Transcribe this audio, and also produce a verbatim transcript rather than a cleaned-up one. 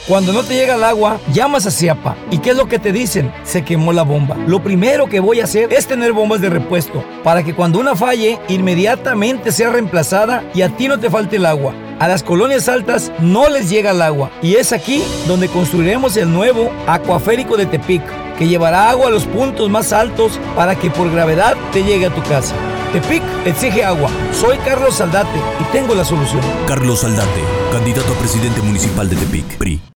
Cuando no te llega el agua, llamas a Ciapa. ¿Y qué es lo que te dicen? Se quemó la bomba. Lo primero que voy a hacer es tener bombas de repuesto, para que cuando una falle, inmediatamente sea reemplazada y a ti no te falte el agua. A las colonias altas no les llega el agua, y es aquí donde construiremos el nuevo Acuaférico de Tepic, que llevará agua a los puntos más altos para que por gravedad te llegue a tu casa. Tepic exige agua. Soy Carlos Saldate y tengo la solución. Carlos Saldate, candidato a presidente municipal de Tepic, P R I.